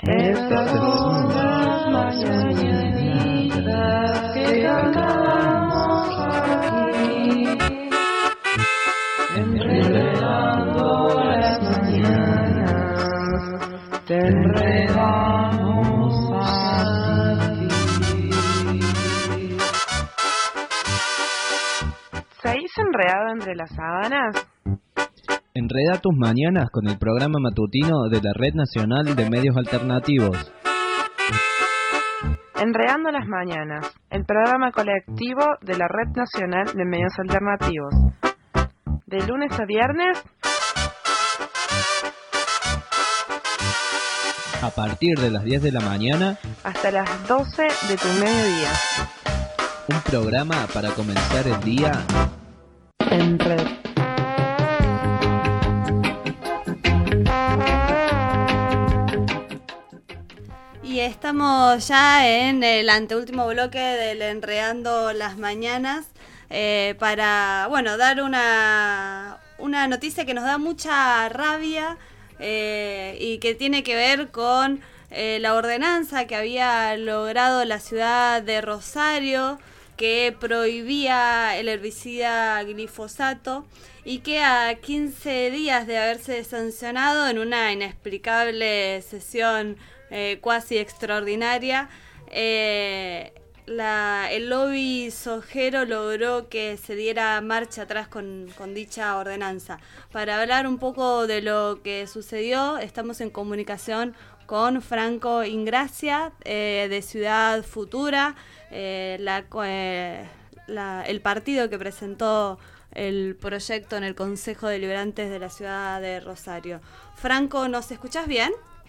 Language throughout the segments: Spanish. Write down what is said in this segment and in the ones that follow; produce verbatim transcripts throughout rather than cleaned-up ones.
Estas son las mañanitas que cantamos aquí, enredando las mañanas, te enredamos a ti. ¿Seguís enredado entre las sábanas? Enreda tus mañanas con el programa matutino de la Red Nacional de Medios Alternativos. Enredando las mañanas, el programa colectivo de la Red Nacional de Medios Alternativos. De lunes a viernes, a partir de las diez de la mañana hasta las doce de tu mediodía. Un programa para comenzar el día en red. Y estamos ya en el anteúltimo bloque del Enredando las Mañanas eh, para, bueno, dar una, una noticia que nos da mucha rabia eh, y que tiene que ver con eh, la ordenanza que había logrado la ciudad de Rosario, que prohibía el herbicida glifosato y que a quince días de haberse sancionado en una inexplicable sesión eh, cuasi extraordinaria, eh, la, el lobby sojero logró que se diera marcha atrás con, con dicha ordenanza. Para hablar un poco de lo que sucedió, estamos en comunicación con Franco Ingracia, eh, de Ciudad Futura, eh, la, eh, la, el partido que presentó el proyecto en el Consejo de Deliberantes de la ciudad de Rosario. Franco, ¿nos escuchás bien?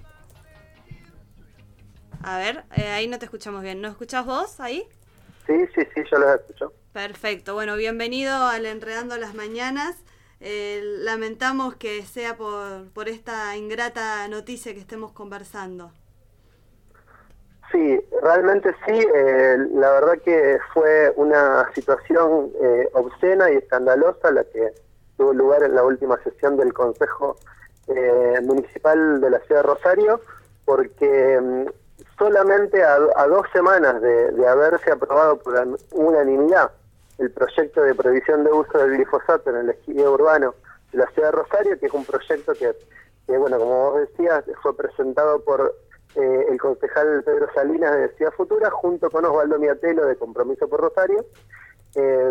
A ver, eh, ahí no te escuchamos bien. ¿Nos escuchás vos ahí? Sí, sí, sí, yo los escucho. Perfecto. Bueno, bienvenido al Enredando las Mañanas. Eh, lamentamos que sea por, por esta ingrata noticia que estemos conversando. Sí, realmente sí. Eh, la verdad que fue una situación eh, obscena y escandalosa la que tuvo lugar en la última sesión del Consejo eh, Municipal de la Ciudad de Rosario, porque um, solamente a, a dos semanas de, de haberse aprobado por unanimidad el proyecto de prohibición de uso del glifosato en el ejido urbano de la ciudad de Rosario, que es un proyecto que, que bueno, como vos decías, fue presentado por eh, el concejal Pedro Salinas de Ciudad Futura, junto con Osvaldo Miatelo de Compromiso por Rosario. Eh,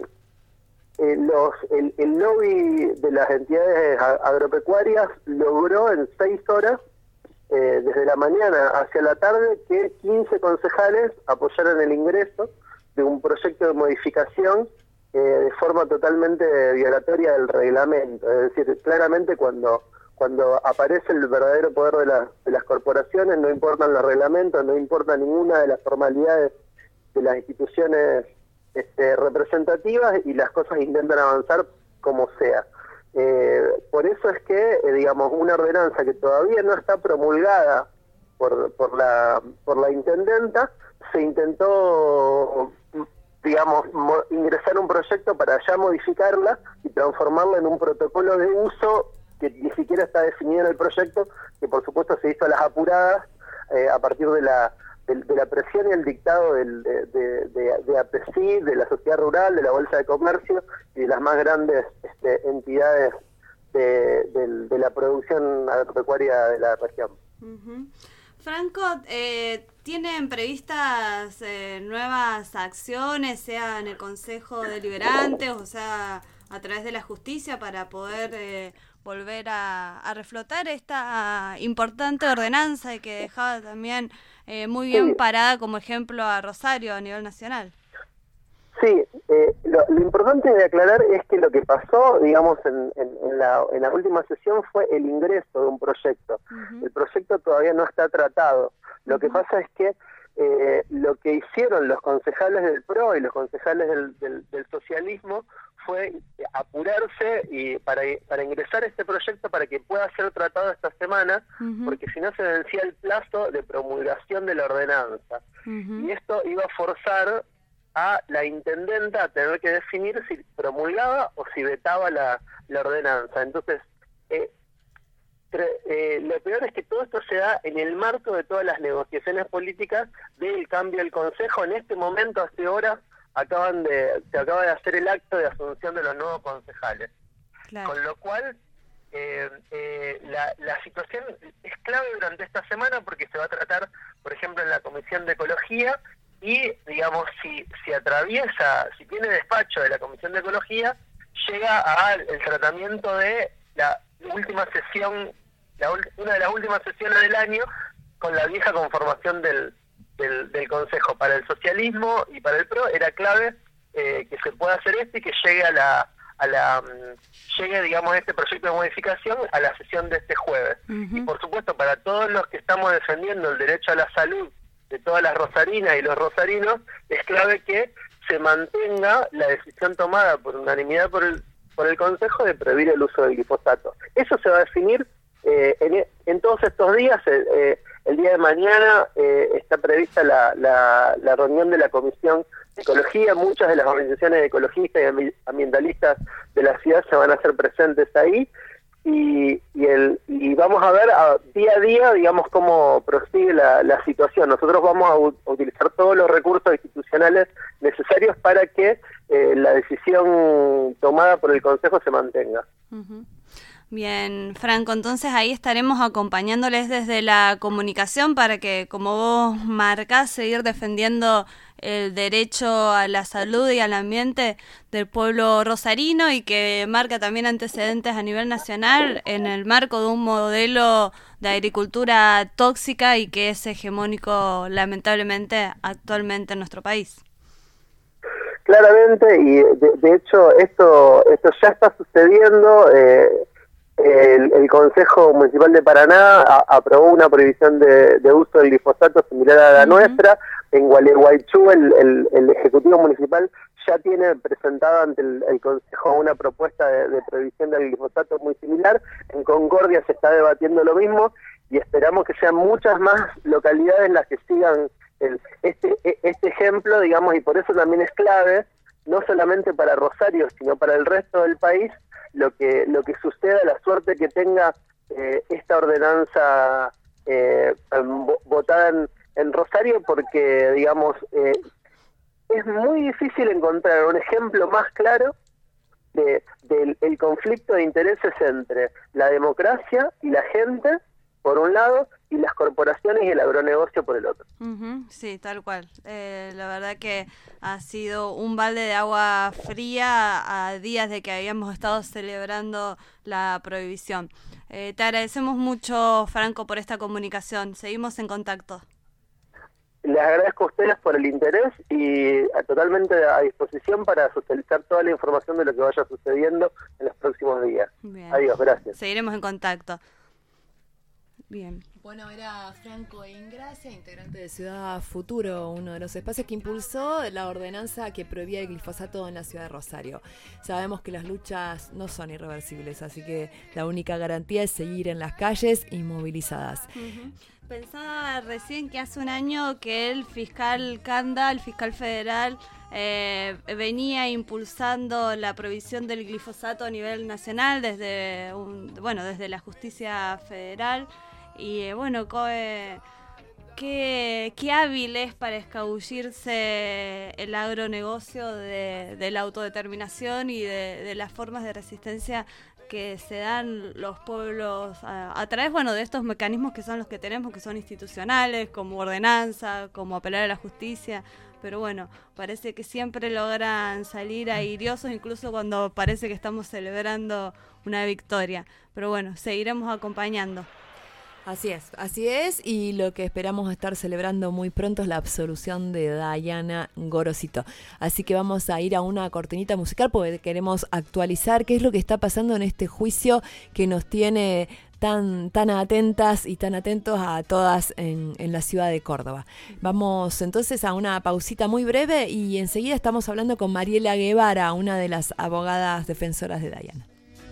eh, los, el, el lobby de las entidades agropecuarias logró en seis horas, eh, desde la mañana hacia la tarde, que quince concejales apoyaran el ingreso de un proyecto de modificación eh, de forma totalmente violatoria del reglamento. Es decir, claramente cuando cuando aparece el verdadero poder de, la, de las corporaciones, no importan los reglamentos, no importa ninguna de las formalidades de las instituciones este, representativas, y las cosas intentan avanzar como sea. Eh, por eso es que, eh, digamos, una ordenanza que todavía no está promulgada por, por, la, por la intendenta, se intentó, digamos, mo- ingresar un proyecto para ya modificarla y transformarla en un protocolo de uso que ni siquiera está definido en el proyecto, que por supuesto se hizo a las apuradas eh, a partir de la de, de la presión y el dictado del, de, de, de, de A P S I, de la Sociedad Rural, de la Bolsa de Comercio y de las más grandes este, entidades de, de, de la producción agropecuaria de la región. Uh-huh. Franco, eh, ¿tienen previstas eh, nuevas acciones, sea en el Consejo Deliberante o sea a través de la justicia, para poder eh, volver a, a reflotar esta importante ordenanza y que dejaba también eh, muy bien sí. parada como ejemplo a Rosario a nivel nacional? Sí, eh, lo, lo importante de aclarar es que lo que pasó, digamos, en, en, en, la, en la última sesión fue el ingreso de un proyecto. Uh-huh. El proyecto todavía no está tratado. Lo uh-huh. que pasa es que eh, lo que hicieron los concejales del P R O y los concejales del, del, del socialismo fue apurarse y para, para ingresar este proyecto para que pueda ser tratado esta semana, uh-huh. porque si no se vencía el plazo de promulgación de la ordenanza. Uh-huh. Y esto iba a forzar a la intendenta a tener que definir si promulgaba o si vetaba la, la ordenanza. Entonces, eh, tre- eh, lo peor es que todo esto se da en el marco de todas las negociaciones políticas del cambio del Consejo. En este momento, hace horas, acaban de, se acaba de hacer el acto de asunción de los nuevos concejales. Claro. Con lo cual, eh, eh, la, la situación es clave durante esta semana porque se va a tratar, por ejemplo, en la Comisión de Ecología y, digamos, si, si atraviesa, si tiene despacho de la Comisión de Ecología, llega al el tratamiento de la última sesión, la, una de las últimas sesiones del año, con la vieja conformación del, del, del Consejo. Para el socialismo y para el PRO era clave eh, que se pueda hacer esto y que llegue a la a la um, llegue, digamos, este proyecto de modificación a la sesión de este jueves. Uh-huh. Y por supuesto, para todos los que estamos defendiendo el derecho a la salud de todas las rosarinas y los rosarinos, es clave que se mantenga la decisión tomada por unanimidad por el por el Consejo de prohibir el uso del glifosato. Eso se va a definir eh, en, en todos estos días. Eh, eh, el día de mañana eh, está prevista la, la, la reunión de la Comisión de Ecología. Muchas de las organizaciones ecologistas y ambientalistas de la ciudad se van a hacer presentes ahí y, y, el, y vamos a ver a, día a día, digamos, cómo prosigue la, la situación. Nosotros vamos a, u- a utilizar todos los recursos institucionales necesarios para que eh, la decisión tomada por el Consejo se mantenga. Uh-huh. Bien, Franco, entonces ahí estaremos acompañándoles desde la comunicación para que, como vos marcás, seguir defendiendo el derecho a la salud y al ambiente del pueblo rosarino y que marca también antecedentes a nivel nacional en el marco de un modelo de agricultura tóxica y que es hegemónico, lamentablemente, actualmente en nuestro país. Claramente, y de, de hecho esto esto ya está sucediendo. eh, El, el Consejo Municipal de Paraná a, aprobó una prohibición de, de uso del glifosato similar a la uh-huh. nuestra. En Gualeguaychú el, el, el Ejecutivo Municipal ya tiene presentada ante el, el Consejo una propuesta de, de prohibición del glifosato muy similar. En Concordia se está debatiendo lo mismo y esperamos que sean muchas más localidades las que sigan el, este, este ejemplo, digamos, y por eso también es clave, no solamente para Rosario, sino para el resto del país, lo que lo que suceda, la suerte que tenga eh, esta ordenanza eh, votada en, en Rosario, porque, digamos, eh, es muy difícil encontrar un ejemplo más claro de, del el conflicto de intereses entre la democracia y la gente, por un lado, y las corporaciones y el agronegocio por el otro. Uh-huh, sí, tal cual. Eh, la verdad que ha sido un balde de agua fría a días de que habíamos estado celebrando la prohibición. Eh, te agradecemos mucho, Franco, por esta comunicación. Seguimos en contacto. Les agradezco a ustedes por el interés y a, totalmente a disposición para socializar toda la información de lo que vaya sucediendo en los próximos días. Bien. Adiós, gracias. Seguiremos en contacto. Bien. Bueno, era Franco Ingracia, integrante de Ciudad Futuro, uno de los espacios que impulsó la ordenanza que prohibía el glifosato en la ciudad de Rosario. Sabemos que las luchas no son irreversibles, así que la única garantía es seguir en las calles y movilizadas. Uh-huh. Pensaba recién que hace un año que el fiscal Canda, el fiscal federal, eh, venía impulsando la prohibición del glifosato a nivel nacional desde un, bueno, desde la justicia federal. Y eh, bueno, eh, qué, qué hábil es para escabullirse el agronegocio de, de la autodeterminación y de, de las formas de resistencia que se dan los pueblos a, a través, bueno, de estos mecanismos que son los que tenemos, que son institucionales, como ordenanza, como apelar a la justicia. Pero bueno, parece que siempre logran salir airiosos, incluso cuando parece que estamos celebrando una victoria. Pero bueno, seguiremos acompañando. Así es, así es, y lo que esperamos estar celebrando muy pronto es la absolución de Dayana Gorosito. Así que vamos a ir a una cortinita musical porque queremos actualizar qué es lo que está pasando en este juicio que nos tiene tan, tan atentas y tan atentos a todas en, en la ciudad de Córdoba. Vamos entonces a una pausita muy breve y enseguida estamos hablando con Mariela Guevara, una de las abogadas defensoras de Dayana.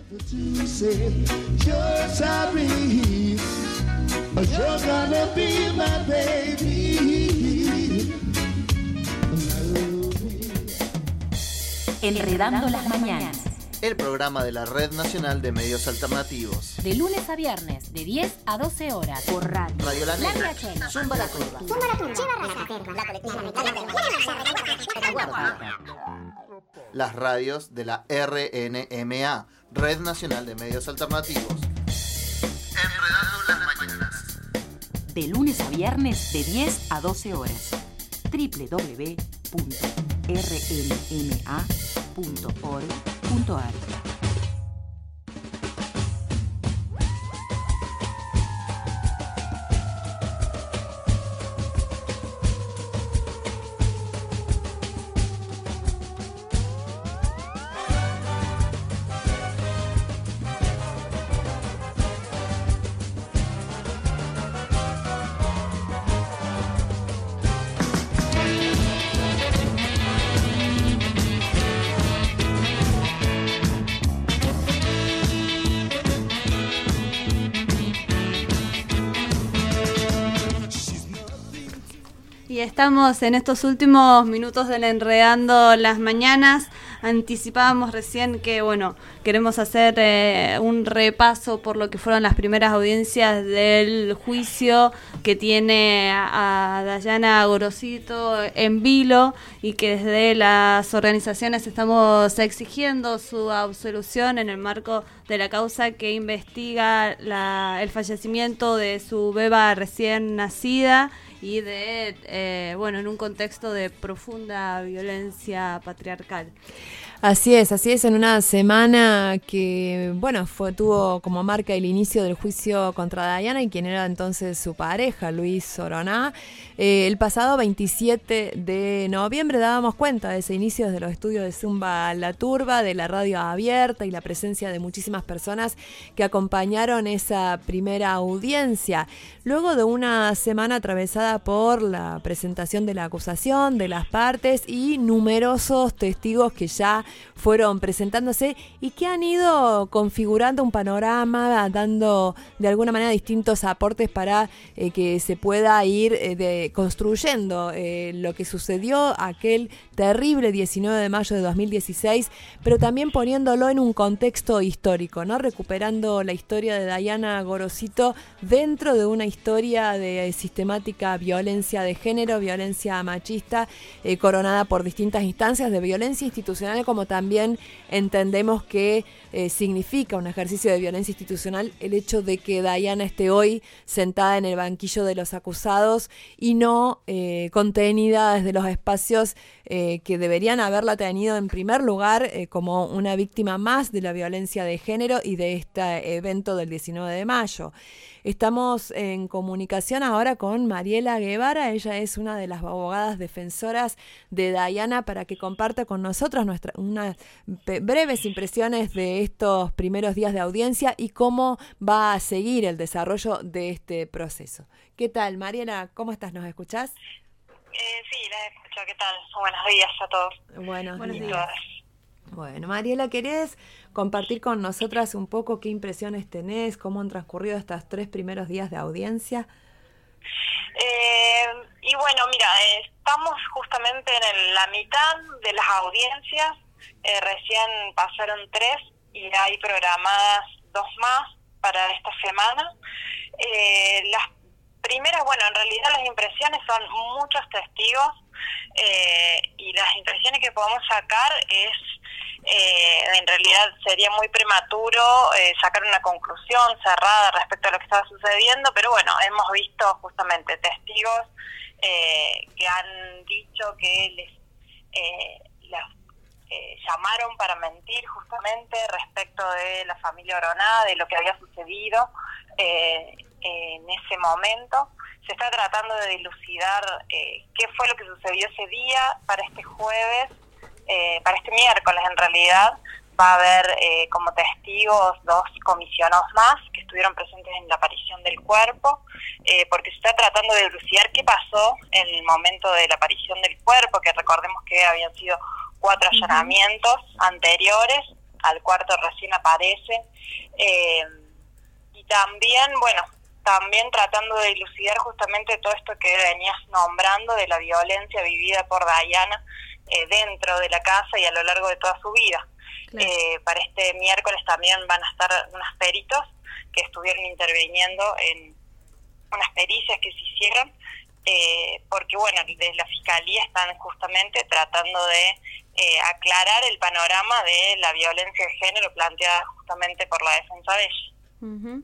You're gonna be my baby. Enredando las mañanas. el programa de la Red Nacional de Medios Alternativos. De lunes a viernes, de diez a doce horas, por radio. Radio La Negra, Zumba la Curva, Zumba la Curva, Lleva la Caterva, La Colectiva, las radios de la R N M A, Red Nacional de Medios Alternativos. Enredando las mañanas. De lunes a viernes, de diez a doce horas. doble u doble u doble u punto r n m a punto org punto a r. Y estamos en estos últimos minutos del Enredando las Mañanas. Anticipábamos recién que, bueno, queremos hacer eh, un repaso por lo que fueron las primeras audiencias del juicio que tiene a, a Dayana Gorosito en vilo, y que desde las organizaciones estamos exigiendo su absolución en el marco de la causa que investiga la, el fallecimiento de su beba recién nacida, y de, eh, bueno, en un contexto de profunda violencia patriarcal. Así es, así es, en una semana que, bueno, fue tuvo como marca el inicio del juicio contra Dayana y quien era entonces su pareja, Luis Soroná. Eh, el pasado veintisiete de noviembre dábamos cuenta de ese inicio desde los estudios de Zumba La Turba, de la radio abierta y la presencia de muchísimas personas que acompañaron esa primera audiencia. Luego de una semana atravesada por la presentación de la acusación, de las partes y numerosos testigos que ya fueron presentándose y que han ido configurando un panorama, dando de alguna manera distintos aportes para eh, que se pueda ir eh, de, construyendo eh, lo que sucedió aquel terrible diecinueve de mayo de dos mil dieciséis, pero también poniéndolo en un contexto histórico, ¿no? Recuperando la historia de Dayana Gorosito dentro de una historia de sistemática violencia de género, violencia machista, eh, coronada por distintas instancias de violencia institucional, como también entendemos que eh, significa un ejercicio de violencia institucional el hecho de que Dayana esté hoy sentada en el banquillo de los acusados y no eh, contenida desde los espacios eh, que deberían haberla tenido en primer lugar eh, como una víctima más de la violencia de género y de este evento del diecinueve de mayo. Estamos en comunicación ahora con Mariela Guevara. Ella es una de las abogadas defensoras de Dayana, para que comparta con nosotros nuestra, unas breves impresiones de estos primeros días de audiencia y cómo va a seguir el desarrollo de este proceso. ¿Qué tal, Mariela? ¿Cómo estás? ¿Nos escuchás? Eh, sí, la escucho. ¿Qué tal? Buenos días a todos. Buenos, Buenos días. días. Bueno, Mariela, ¿querés compartir con nosotras un poco qué impresiones tenés, cómo han transcurrido estos tres primeros días de audiencia? Eh, y bueno, mira, eh, estamos justamente en el, la mitad de las audiencias, eh, recién pasaron tres y hay programadas dos más para esta semana. Eh, las primeras, bueno, en realidad las impresiones son muchos testigos, eh, y las impresiones que podemos sacar es, eh, en realidad sería muy prematuro eh, sacar una conclusión cerrada respecto a lo que estaba sucediendo, pero bueno, hemos visto justamente testigos eh, que han dicho que les, eh, les eh, llamaron para mentir justamente respecto de la familia Oroná, de lo que había sucedido eh, en ese momento. Se está tratando de dilucidar eh, qué fue lo que sucedió ese día. Para este jueves, eh, para este miércoles en realidad, va a haber eh, como testigos dos comisionados más que estuvieron presentes en la aparición del cuerpo, eh, porque se está tratando de dilucidar qué pasó en el momento de la aparición del cuerpo, que recordemos que habían sido cuatro allanamientos anteriores, al cuarto recién aparece, eh, y también, bueno, también tratando de dilucidar justamente todo esto que venías nombrando de la violencia vivida por Dayana eh, dentro de la casa y a lo largo de toda su vida. Claro. Eh, para este miércoles también van a estar unos peritos que estuvieron interviniendo en unas pericias que se hicieron, eh, porque bueno, desde la Fiscalía están justamente tratando de eh, aclarar el panorama de la violencia de género planteada justamente por la defensa de ella. Uh-huh.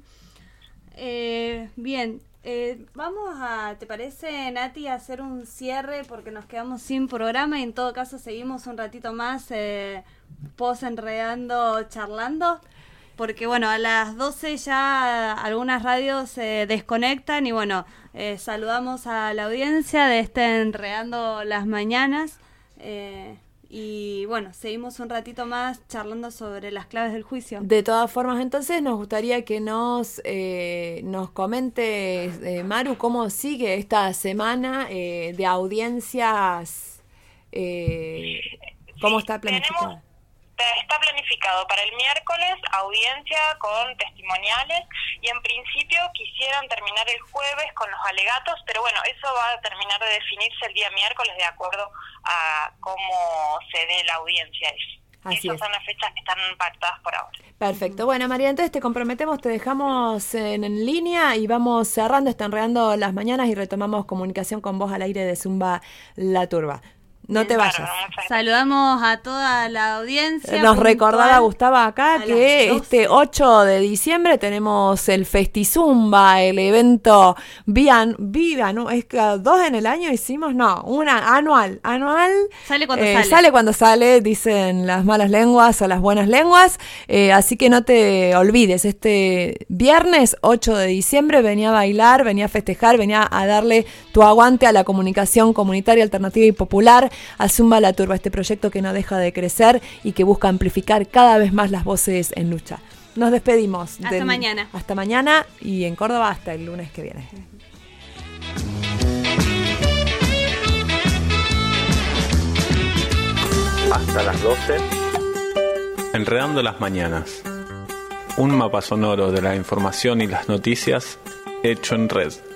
eh, bien, eh, vamos a, ¿te parece, Nati, a hacer un cierre porque nos quedamos sin programa y en todo caso seguimos un ratito más eh, post enredando, charlando? Porque bueno, a las doce ya algunas radios se eh, desconectan y bueno, eh, saludamos a la audiencia de este Enredando las Mañanas eh, y bueno, seguimos un ratito más charlando sobre las claves del juicio. De todas formas, entonces nos gustaría que nos eh, nos comentes, eh, Maru, cómo sigue esta semana eh, de audiencias, eh, cómo Sí, está planificada. Tenemos, está planificado para el miércoles audiencia con testimoniales y en principio quisieran terminar el jueves con los alegatos, pero bueno, eso va a terminar de definirse el día miércoles de acuerdo a cómo se dé la audiencia. Así Esas es. son las fechas que están pactadas por ahora. Perfecto. Bueno, María, entonces te comprometemos, te dejamos en, en línea y vamos cerrando, está enredando las mañanas y retomamos comunicación con vos al aire de Zumba La Turba. No te vayas. Saludamos a toda la audiencia. Nos puntual. recordaba Gustavo acá que este ocho de diciembre tenemos el Festizumba, el evento Viva, Viva, ¿no? Es que dos en el año hicimos, no, una anual, anual. Sale cuando eh, sale. Sale cuando sale, dicen las malas lenguas o las buenas lenguas, eh, así que no te olvides, este viernes ocho de diciembre venía a bailar, venía a festejar, venía a darle tu aguante a la comunicación comunitaria, alternativa y popular, a Zumba La Turba, este proyecto que no deja de crecer y que busca amplificar cada vez más las voces en lucha. Nos despedimos. Hasta del, mañana. Hasta mañana y en Córdoba hasta el lunes que viene. Hasta las doce. Enredando las mañanas. Un mapa sonoro de la información y las noticias hecho en red.